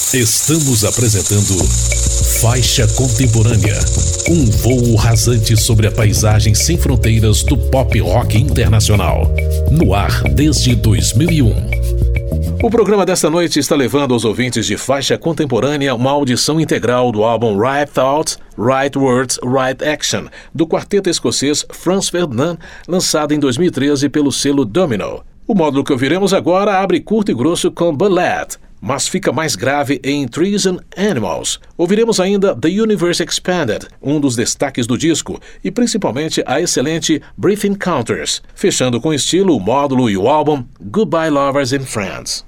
Estamos apresentando Faixa Contemporânea, um voo rasante sobre a paisagem sem fronteiras do pop rock internacional, no ar desde 2001. O programa desta noite está levando aos ouvintes de Faixa Contemporânea uma audição integral do álbum Right Thoughts, Right Words, Right Action, do quarteto escocês Franz Ferdinand, lançado em 2013 pelo selo Domino. O módulo que ouviremos agora abre curto e grosso com Ballad, mas fica mais grave em Trees and Animals. Ouviremos ainda The Universe Expanded, um dos destaques do disco, e principalmente a excelente Brief Encounters, fechando com estilo o módulo e o álbum Goodbye Lovers and Friends.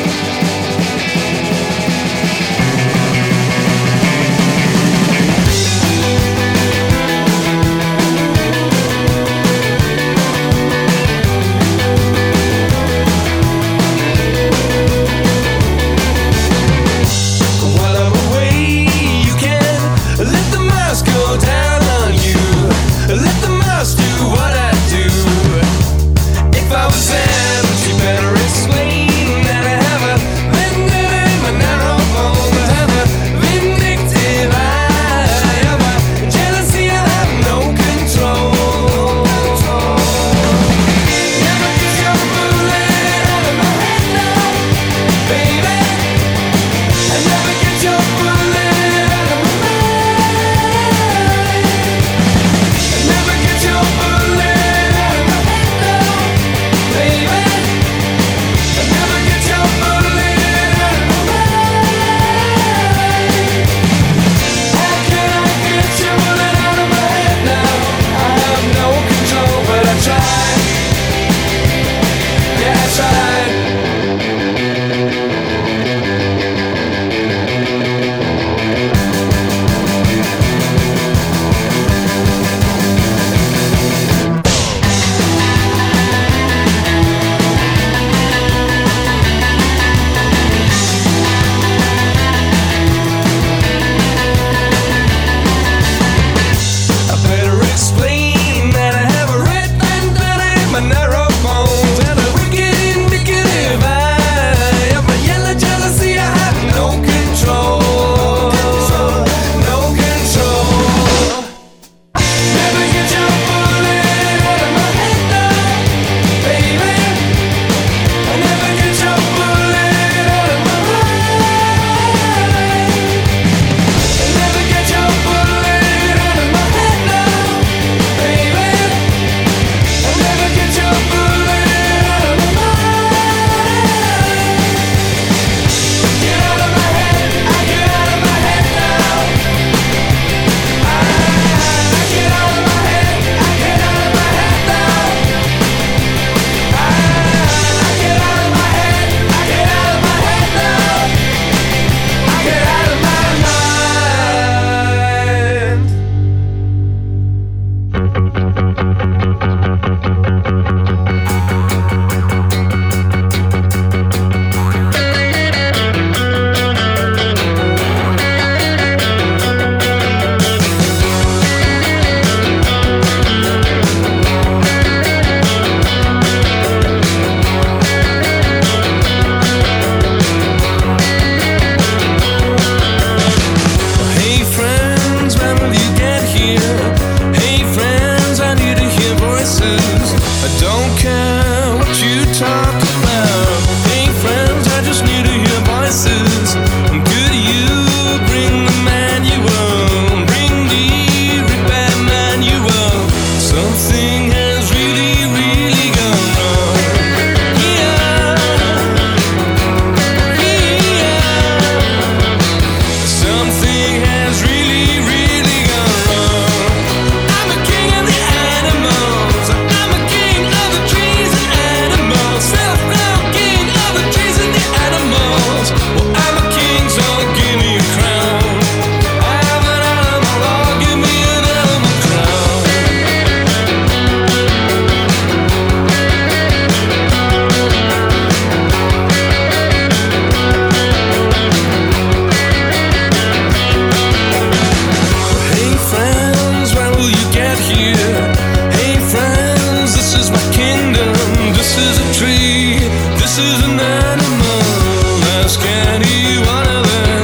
is a tree, this is an animal. Ask any one of them.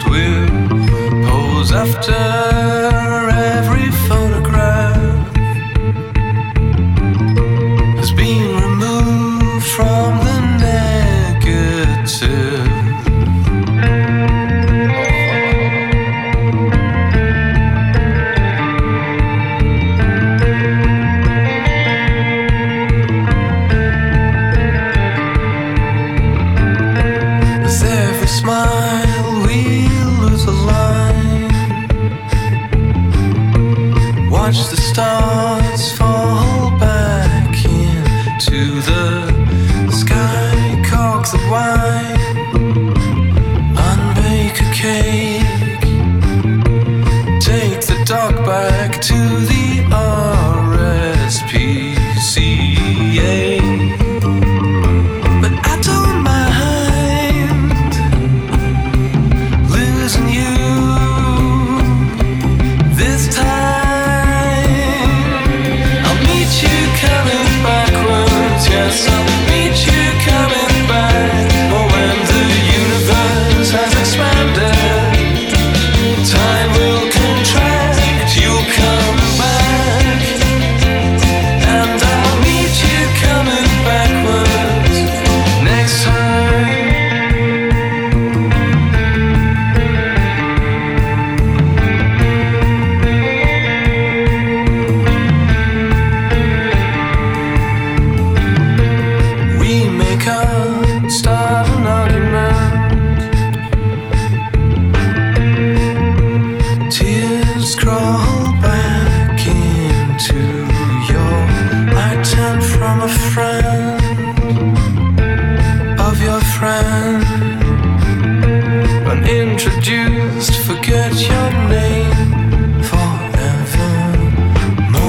will pose after every photograph has been removed from the negative. Smile, we lose a line. Watch the stars fall back into the sky. Corks of wine, unbake a cake. Take the dog back to the RSPCA. But I don't mind yes, I'll meet you coming back. Or when the universe has expanded, time will contract, you'll come back. And I'll meet you coming backwards next time. Start an argument. Tears crawl back into your accent from a friend of your friend. Unintroduced, forget your name forevermore.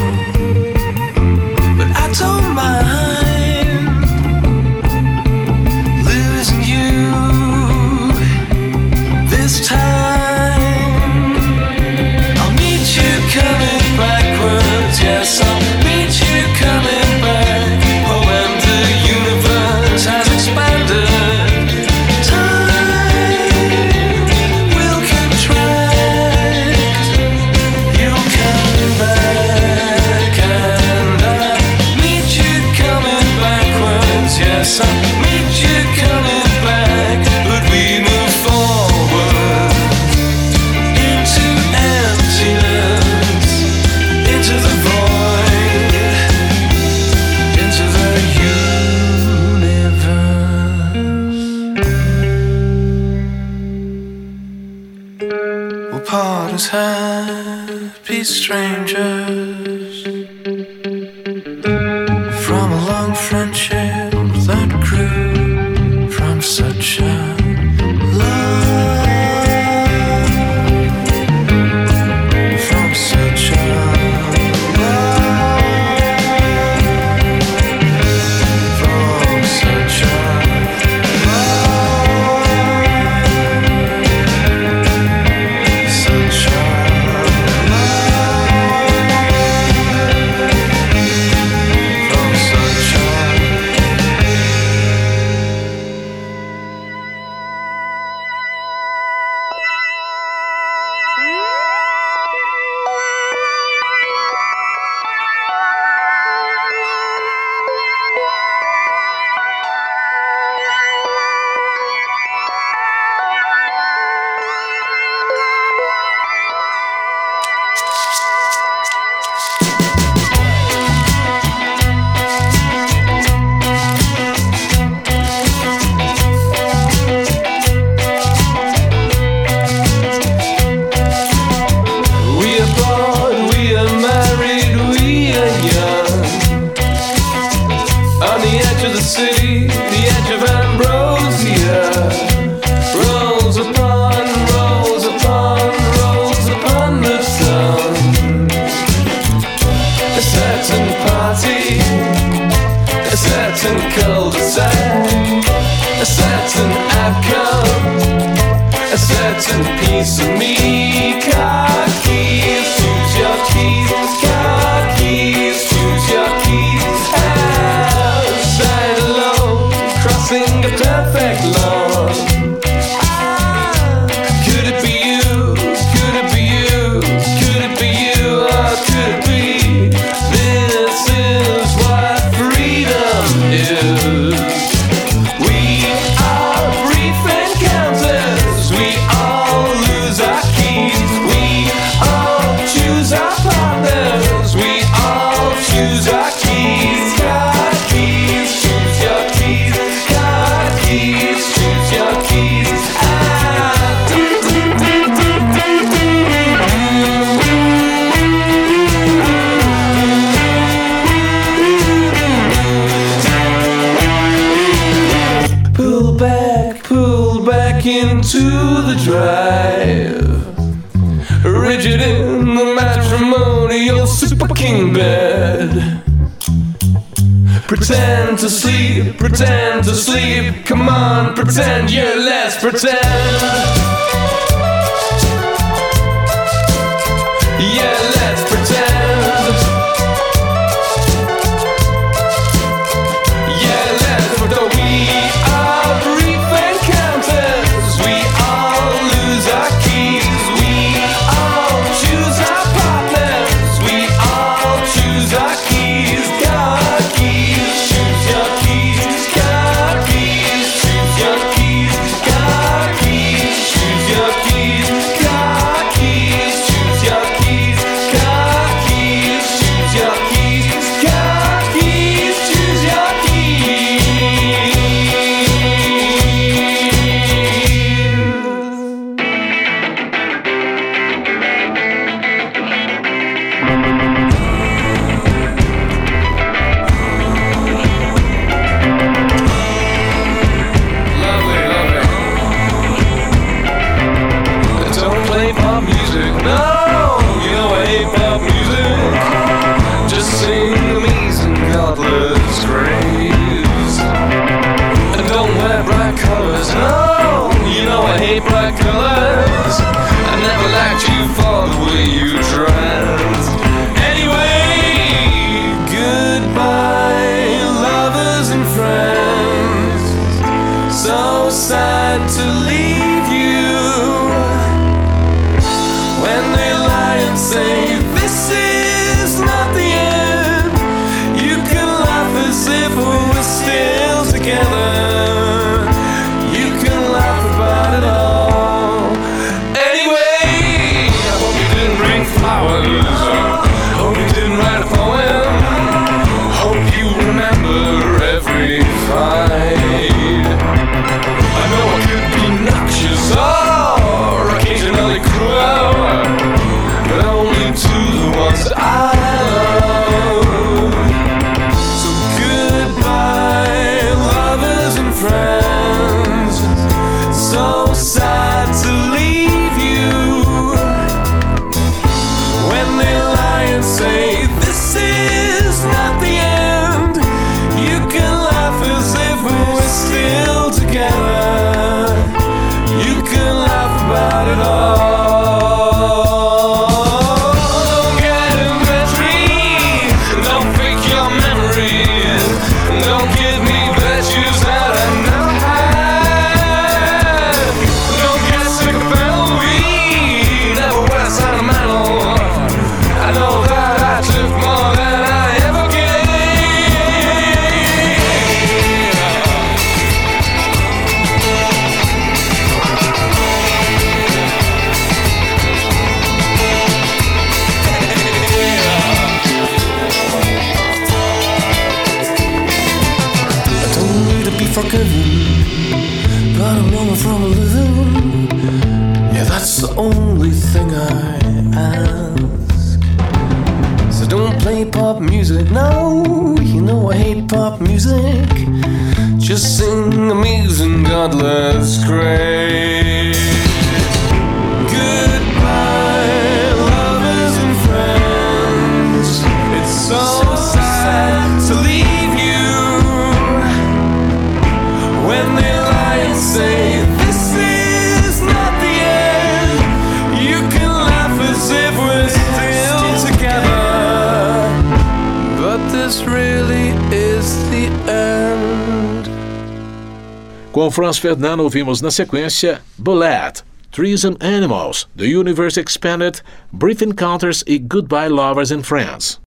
But I don't mind this time. I'll meet you coming backwards. Yes, I'll meet you coming back. Oh, when the universe has expanded, time will contract. You'll come back, and I'll meet you coming backwards. Yes, I'll meet you coming back. But we move forward into emptiness, into the void, into the universe. We'll part as happy strangers from a long friendship that grew from such a certain piece of me. Car keys, choose your keys. Car keys, choose your keys. Outside alone, crossing a perfect lawn. I could to the drive, rigid in the matrimonial super king bed. Pretend to sleep, come on, pretend, yeah, let's pretend. Yeah, let's pretend. Yeah, let's pretend. We are brief encounters, we all lose our keys, we all choose our partners, we all choose our keys. God keys, choose your keys. God keys, choose your keys. God keys, choose your keys. God keys, choose your keys. God keys, choose your keys. God keys, choose your keys. Lovely, lovely. Don't play pop music, no. You know I hate pop music. Just sing amazing, godless grace. And don't wear bright colors, no. You know I hate bright colors. I never liked you for the way you dress. Anyway, goodbye, lovers and friends. So sad to leave you. When they lie and say this is not the end, you can laugh as if we're still together. You can laugh about it all. Anyway, I hope you didn't bring flowers. Hope you didn't write a poem. Hope you remember every fight. I know I could be noxious or occasionally cruel, but only to the ones that I love. So goodbye, lovers and friends. So sad to leave you. When they lie and say this is not the end, you can laugh as if we're still together. You can laugh about it all. Don't get inventory, don't fake your memory, don't give me virtues that I never had. Don't get sick of weed, never wear sentimental. I know that I took more than I ever I don't need to be forgiven, but I'm running from a living. Yeah, that's the only thing I ask. So don't play pop music, no. You know I hate pop music. Just sing amazing, godless grace. Goodbye, lovers and friends. It's so sad to leave you. When they lie and say this is not the end, you can laugh as if we're still together. But this really is the end. Com Franz Ferdinand ouvimos na sequência Bullet, Trees and Animals, The Universe Expanded, Brief Encounters e Goodbye Lovers and Friends.